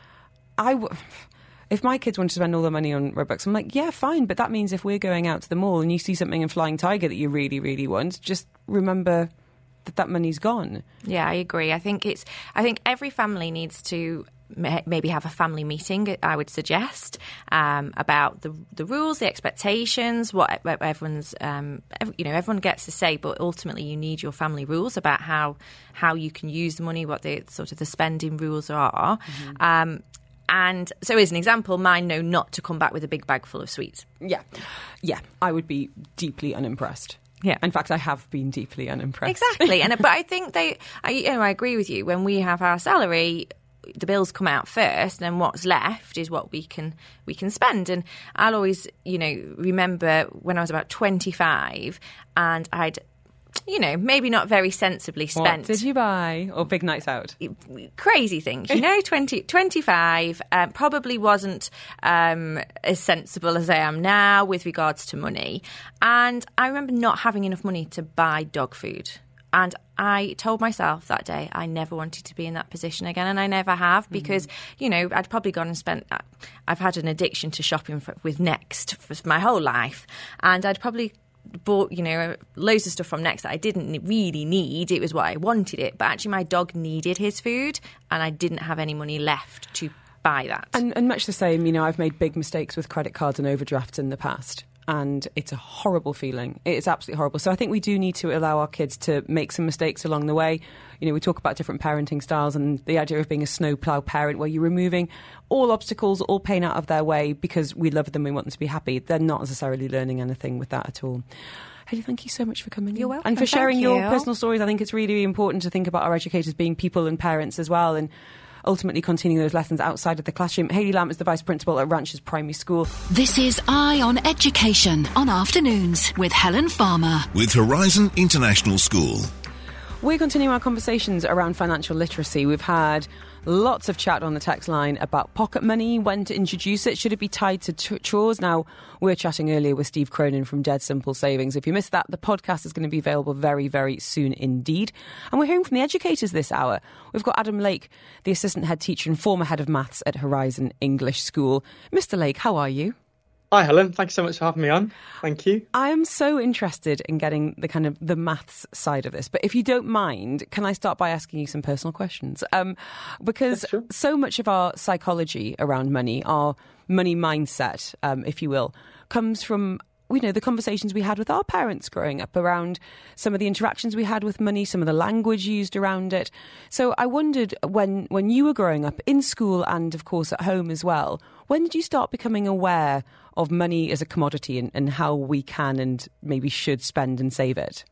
I w- if my kids want to spend all their money on Robux, I'm like, yeah, fine. But that means if we're going out to the mall and you see something in Flying Tiger that you really, really want, just remember that that money's gone. Yeah, I agree. I think it's. I think every family needs to maybe have a family meeting, I would suggest, um, about the the rules, the expectations, what everyone's, um, every, you know, everyone gets to say, but ultimately you need your family rules about how how you can use the money, what the sort of the spending rules are. Mm-hmm. Um, and so as an example, mine know not to come back with a big bag full of sweets. Yeah. Yeah. I would be deeply unimpressed. Yeah. In fact, I have been deeply unimpressed. Exactly. and But I think they, I, you know, I agree with you. When we have our salary, the bills come out first, and what's left is what we can we can spend. And I'll always, you know, remember when I was about twenty-five and I'd, you know, maybe not very sensibly spent. What did you buy? Or big nights out? Crazy things, you know, twenty, twenty-five, um, probably wasn't um, as sensible as I am now with regards to money. And I remember not having enough money to buy dog food. And I told myself that day I never wanted to be in that position again, and I never have, because, mm. you know, I'd probably gone and spent, I've had an addiction to shopping for, with Next for my whole life, and I'd probably bought, you know, loads of stuff from Next that I didn't really need. It was what I wanted it, but actually my dog needed his food, and I didn't have any money left to buy that. And, and much the same, you know, I've made big mistakes with credit cards and overdrafts in the past. And it's a horrible feeling. It's absolutely horrible. So I think we do need to allow our kids to make some mistakes along the way. You know, we talk about different parenting styles and the idea of being a snowplow parent where you're removing all obstacles, all pain out of their way because we love them, we want them to be happy. They're not necessarily learning anything with that at all. Hayley, thank you so much for coming. You're welcome. And for sharing Thank your you. personal stories. I think it's really, really important to think about our educators being people and parents as well, and ultimately continuing those lessons outside of the classroom. Hayley Lamb is the Vice Principal at Ranches Primary School. This is Eye on Education on Afternoons with Helen Farmer. With Horizon International School. We're continuing our conversations around financial literacy. We've had lots of chat on the text line about pocket money, when to introduce it, should it be tied to t- chores? Now, we were chatting earlier with Steve Cronin from Dead Simple Savings. If you missed that, the podcast is going to be available very, very soon indeed. And we're hearing from the educators this hour. We've got Adam Lake, the assistant head teacher and former head of maths at Horizon English School. Mister Lake, how are you? Hi, Helen. Thank you so much for having me on. Thank you. I am so interested in getting the kind of the maths side of this. But if you don't mind, can I start by asking you some personal questions? Um, because Yeah, sure. so much of our psychology around money, our money mindset, um, if you will, comes from, you know, the conversations we had with our parents growing up around some of the interactions we had with money, some of the language used around it. So I wondered when, when you were growing up in school and, of course, at home as well, when did you start becoming aware of money as a commodity and, and how we can and maybe should spend and save it?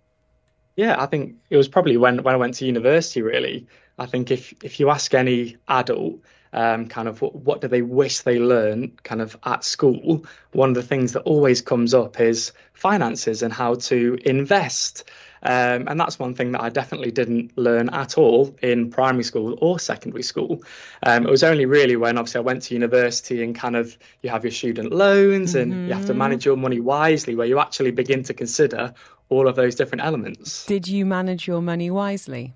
Yeah, I think it was probably when, when I went to university, really. I think if, if you ask any adult, um, kind of what, what do they wish they learned kind of at school, one of the things that always comes up is finances and how to invest. Um, and that's one thing that I definitely didn't learn at all in primary school or secondary school. Um, it was only really when obviously I went to university and kind of you have your student loans and mm-hmm. you have to manage your money wisely, where you actually begin to consider all of those different elements. Did you manage your money wisely?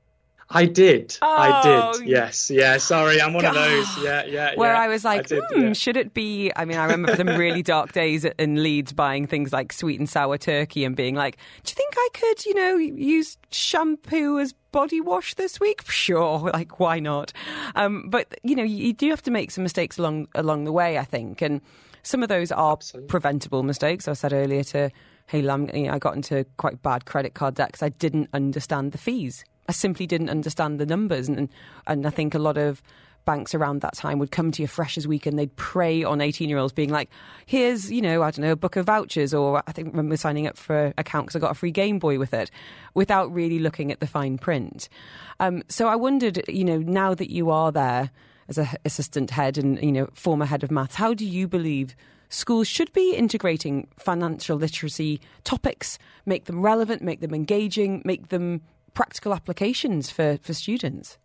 I did. Oh, I did. Yes. Yeah. Sorry. I'm one God. of those. Yeah. Yeah. Where yeah. I was like, I did, hmm, yeah. should it be? I mean, I remember some really dark days in Leeds buying things like sweet and sour turkey and being like, do you think I could, you know, use shampoo as body wash this week? Sure. Like, why not? Um, but, you know, you do have to make some mistakes along along the way, I think. And some of those are Absolutely. preventable mistakes. I said earlier to Haylam, you know, I got into quite bad credit card debt because I didn't understand the fees. I simply didn't understand the numbers. And, and I think a lot of banks around that time would come to your Freshers Week and they'd prey on eighteen-year-olds being like, here's, you know, I don't know, a book of vouchers, or I think I remember signing up for an account because I got a free Game Boy with it, without really looking at the fine print. Um, so I wondered, you know, now that you are there as an assistant head and, you know, former head of maths, how do you believe schools should be integrating financial literacy topics, make them relevant, make them engaging, make them practical applications for, for students?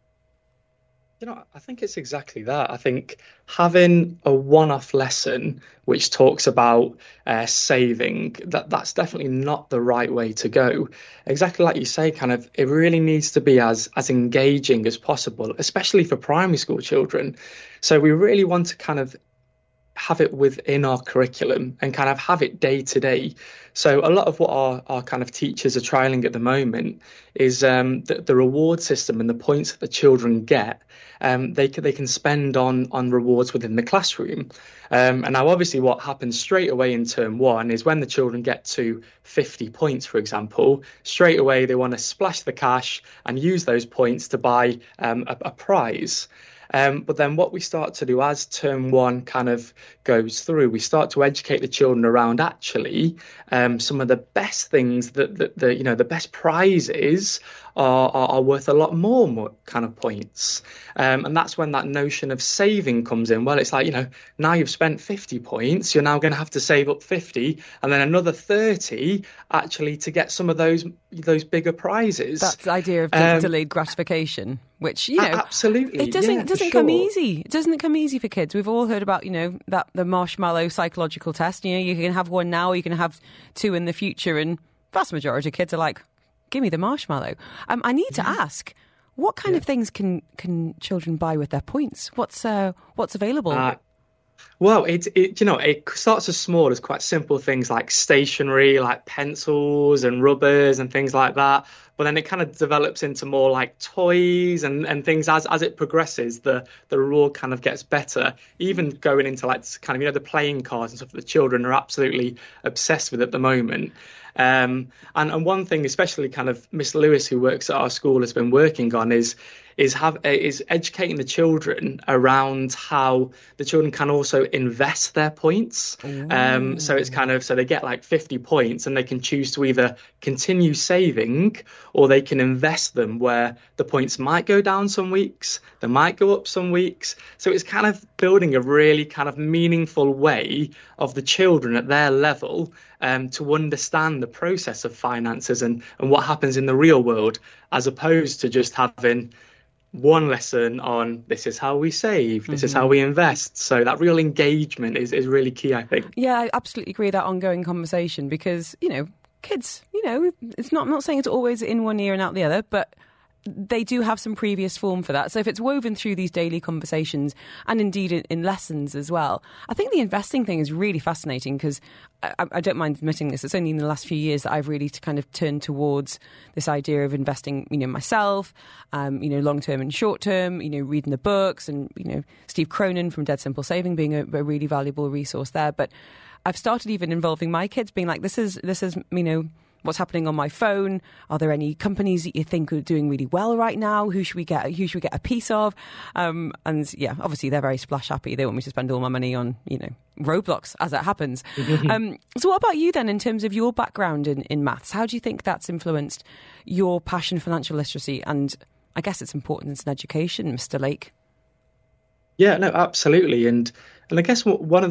You know, I think it's exactly that. I think having a one-off lesson which talks about uh, saving, that that's definitely not the right way to go. Exactly like you say, kind of, it really needs to be as as engaging as possible, especially for primary school children. So we really want to kind of have it within our curriculum and kind of have it day to day. So a lot of what our, our kind of teachers are trialing at the moment is um, the, the reward system and the points that the children get. Um, they can, they can spend on on rewards within the classroom. Um, and now obviously what happens straight away in term one is when the children get to fifty points, for example, straight away they want to splash the cash and use those points to buy um, a, a prize. Um, but then what we start to do as term one kind of goes through, we start to educate the children around actually um, some of the best things that, that the, you know, the best prizes are, are, are worth a lot more, more kind of points. Um, and that's when that notion of saving comes in. Well, it's like, you know, now you've spent fifty points, you're now going to have to save up fifty and then another thirty actually to get some of those those bigger prizes. That's the idea of de- um, delayed gratification, which, you know, absolutely, it doesn't yeah, it doesn't sure. come easy. It doesn't come easy for kids. We've all heard about, you know, that the marshmallow psychological test. You know, you can have one now, you can have two in the future, and vast majority of kids are like, give me the marshmallow. Um, I need to ask, what kind yeah. of things can, can children buy with their points? What's uh, what's available? Uh, well, it, it you know, it starts as small as quite simple things like stationery, like pencils and rubbers and things like that. But then it kind of develops into more like toys and, and things as as it progresses. The the reward kind of gets better. Even going into like kind of, you know, the playing cards and stuff that the children are absolutely obsessed with at the moment. Um, and, and one thing, especially kind of Miss Lewis, who works at our school, has been working on is is have is educating the children around how the children can also invest their points. Um, so it's kind of so they get like fifty points and they can choose to either continue saving or they can invest them, where the points might go down some weeks, they might go up some weeks. So it's kind of building a really kind of meaningful way of the children at their level um, to understand the process of finances and, and what happens in the real world, as opposed to just having one lesson on this is how we save, this mm-hmm. is how we invest. So that real engagement is, is really key, I think. Yeah, I absolutely agree, that ongoing conversation, because, you know, kids, you know, it's not, I'm not saying it's always in one ear and out the other, but they do have some previous form for that. So if it's woven through these daily conversations and indeed in, in lessons as well, I think the investing thing is really fascinating, because I, I don't mind admitting this, it's only in the last few years that I've really to kind of turned towards this idea of investing, you know, myself, um, you know, long-term and short-term, you know, reading the books and, you know, Steve Cronin from Dead Simple Saving being a, a really valuable resource there. But I've started even involving my kids, being like, this is, this is, you know, what's happening on my phone. Are there any companies that you think are doing really well right now? Who should we get? Who should we get a piece of? Um, and yeah, obviously they're very splash happy. They want me to spend all my money on, you know, Roblox, as it happens. um, so what about you then, in terms of your background in, in maths? How do you think that's influenced your passion for financial literacy and, I guess, its importance in education, Mister Lake? Yeah, no, absolutely. And and I guess one of the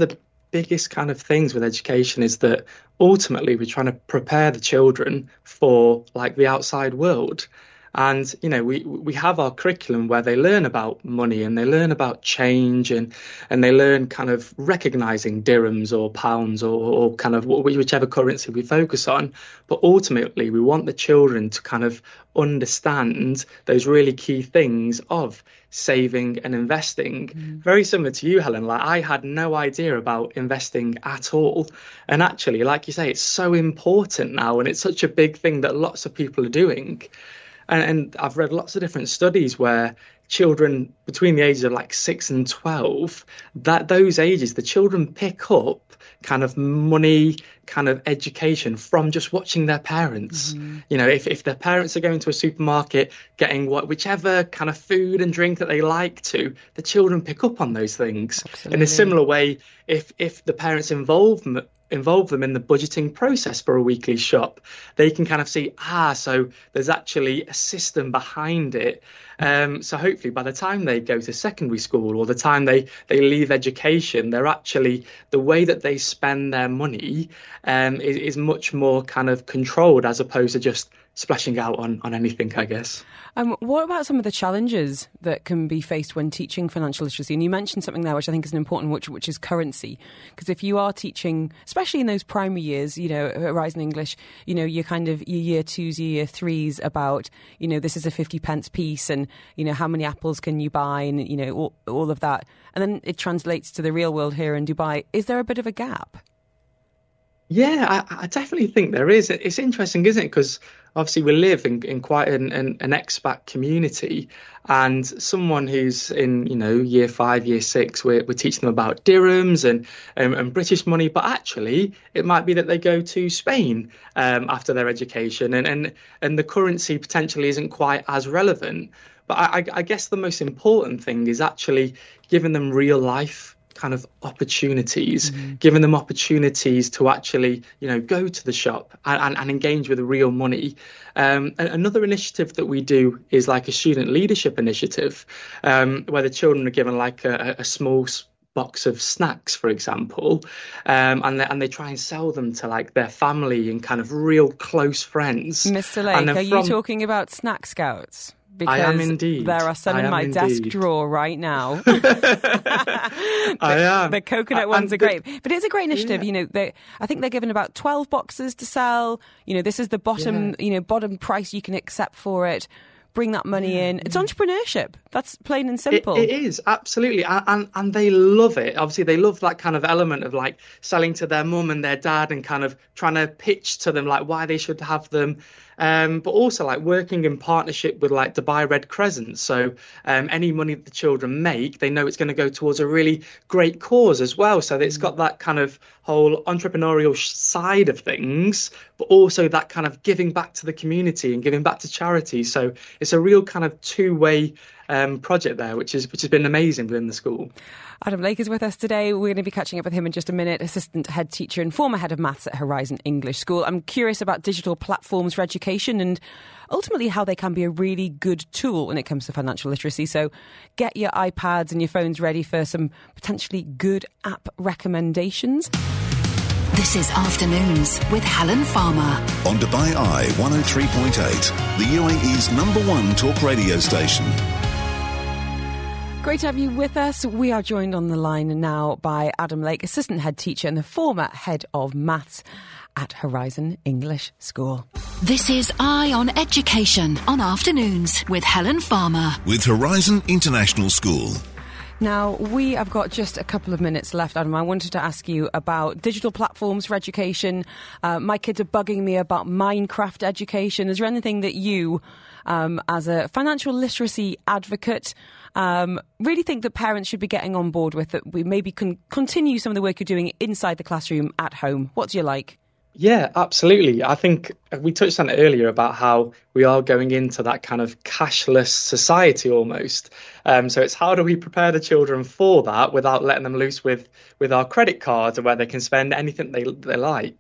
biggest kind of things with education is that ultimately we're trying to prepare the children for like the outside world. And, you know, we we have our curriculum where they learn about money and they learn about change and, and they learn kind of recognizing dirhams or pounds or, or kind of whichever currency we focus on. But ultimately, we want the children to kind of understand those really key things of saving and investing. Mm. Very similar to you, Helen. Like, I had no idea about investing at all. And actually, like you say, it's so important now and it's such a big thing that lots of people are doing. And, and I've read lots of different studies where children between the ages of like six and twelve, that those ages, the children pick up kind of money, kind of education from just watching their parents. Mm-hmm. You know, if, if their parents are going to a supermarket, getting what whichever kind of food and drink that they like to, the children pick up on those things. Absolutely. In a similar way, if if the parents involve involve them in the budgeting process for a weekly shop, they can kind of see, ah, so there's actually a system behind it. Um, so hopefully by the time they go to secondary school or the time they, they leave education, they're actually, the way that they spend their money um, is, is much more kind of controlled as opposed to just splashing out on, on anything, I guess. Um, what about some of the challenges that can be faced when teaching financial literacy? And you mentioned something there which I think is an important, which which is currency. Because if you are teaching, especially in those primary years, you know, Horizon English, you know, you're kind of your year twos, your year threes about, you know, this is a fifty pence piece and, you know, how many apples can you buy and, you know, all, all of that. And then it translates to the real world here in Dubai. Is there a bit of a gap? Yeah, I, I definitely think there is. It's interesting, isn't it? Because obviously we live in, in quite an, an, an expat community, and someone who's in, you know, year five, year six, we're, we're teaching them about dirhams and, and, and British money, but actually it might be that they go to Spain um, after their education and, and, and the currency potentially isn't quite as relevant. But I, I guess the most important thing is actually giving them real life kind of opportunities, mm-hmm. giving them opportunities to actually, you know, go to the shop and, and, and engage with real money. Um, and another initiative that we do is like a student leadership initiative, um, where the children are given like a, a small box of snacks, for example, um, and, they, and they try and sell them to like their family and kind of real close friends. Mister Lake, are from... you talking about Snack Scouts? Because I am indeed. There are some I in my indeed. desk drawer right now. the, I am. The coconut ones and are great. The, but it's a great initiative. Yeah. You know, they, I think they're given about twelve boxes to sell. You know, this is the bottom, yeah. you know, bottom price you can accept for it. Bring that money yeah. in. It's entrepreneurship. That's plain and simple. It, it is, absolutely. And, and and they love it. Obviously, they love that kind of element of like selling to their mum and their dad and kind of trying to pitch to them like why they should have them. Um, but also like working in partnership with like Dubai Red Crescent. So um, any money that the children make, they know it's going to go towards a really great cause as well. So it's got that kind of whole entrepreneurial side of things, but also that kind of giving back to the community and giving back to charity. So it's a real kind of two-way um, project there, which is which has been amazing within the school. Adam Lake is with us today. We're going to be catching up with him in just a minute, assistant head teacher and former head of maths at Horizon English School. I'm curious about digital platforms for education and ultimately how they can be a really good tool when it comes to financial literacy. So get your iPads and your phones ready for some potentially good app recommendations. This is Afternoons with Helen Farmer. On Dubai Eye one oh three point eight, the U A E's number one talk radio station. Great to have you with us. We are joined on the line now by Adam Lake, assistant head teacher and the former head of maths at Horizon English School. This is Eye on Education on Afternoons with Helen Farmer. With Horizon International School. Now, we have got just a couple of minutes left, Adam. I wanted to ask you about digital platforms for education. Uh, my kids are bugging me about Minecraft education. Is there anything that you, um, as a financial literacy advocate, um, really think that parents should be getting on board with, that we maybe can continue some of the work you're doing inside the classroom at home? What's your like? Yeah, absolutely. I think we touched on it earlier about how we are going into that kind of cashless society almost. Um, so it's how do we prepare the children for that without letting them loose with, with our credit cards or where they can spend anything they they like.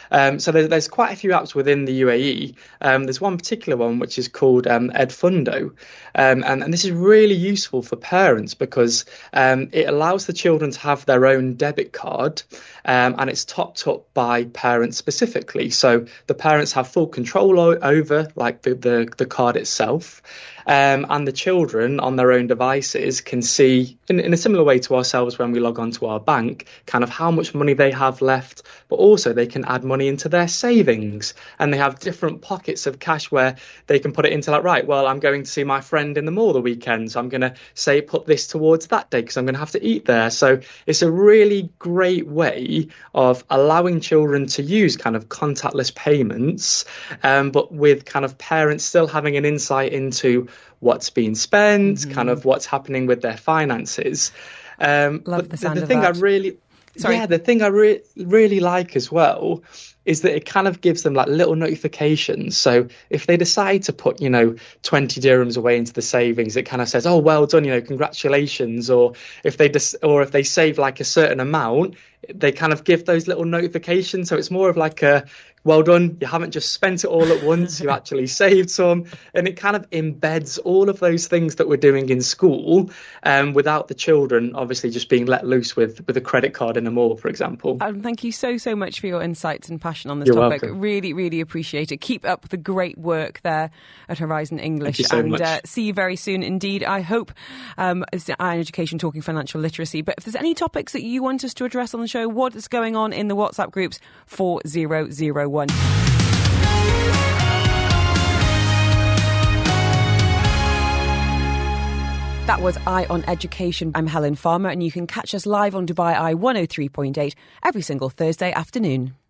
Um, so there's, there's quite a few apps within the U A E. Um, there's one particular one which is called um, Edfundo. Um, and, and this is really useful for parents because um, it allows the children to have their own debit card, um, and it's topped up by parents specifically. So the parents have full control o- over like the, the, the card itself. Um, and the children on their own devices can see, in, in a similar way to ourselves when we log on to our bank, kind of how much money they have left, but also they can add money into their savings. And they have different pockets of cash where they can put it into like, right, well, I'm going to see my friend in the mall the weekend, so I'm going to say put this towards that day because I'm going to have to eat there. So it's a really great way of allowing children to use kind of contactless payments, um, but with kind of parents still having an insight into what's being spent, mm-hmm. kind of what's happening with their finances. Um, Love the sound the, the of thing that. I really, Sorry. yeah, the thing I re- really like as well is that it kind of gives them like little notifications. So if they decide to put, you know, twenty dirhams away into the savings, it kind of says, oh, well done, you know, congratulations. Or if they dis- or if they save like a certain amount, they kind of give those little notifications. So it's more of like a, well done, you haven't just spent it all at once, you actually saved some. And it kind of embeds all of those things that we're doing in school, um, without the children obviously just being let loose with, with a credit card in a mall, for example. Um, thank you so, so much for your insights and passion on this You're topic. welcome. Really, really appreciate it. Keep up the great work there at Horizon English. Thank you so and much. Uh, see you very soon indeed. I hope um, it's Iron Education talking financial literacy. But if there's any topics that you want us to address on the show, what is going on in the WhatsApp groups, four zero zero one. That was Eye on Education. I'm Helen Farmer, and you can catch us live on Dubai Eye one oh three point eight every single Thursday afternoon.